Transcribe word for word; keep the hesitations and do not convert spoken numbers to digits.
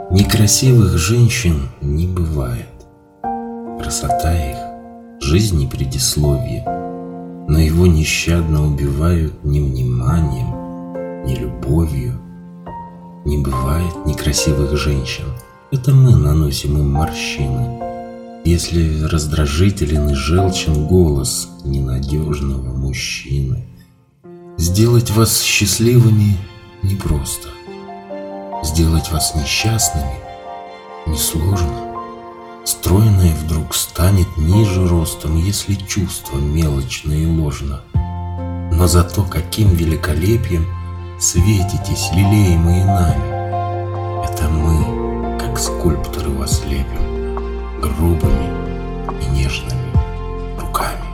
Некрасивых женщин не бывает. Красота их — жизни предисловие, но его нещадно убивают ни вниманием, ни любовью. Не бывает некрасивых женщин, это мы наносим им морщины. Если раздражителен и желчен голос ненадежного мужчины, сделать вас счастливыми непросто. Сделать вас несчастными несложно. Стройное вдруг станет ниже ростом, если чувство мелочно и ложно. Но зато каким великолепием светитесь, лелеемые нами. Это мы, как скульпторы, вас лепим грубыми и нежными руками.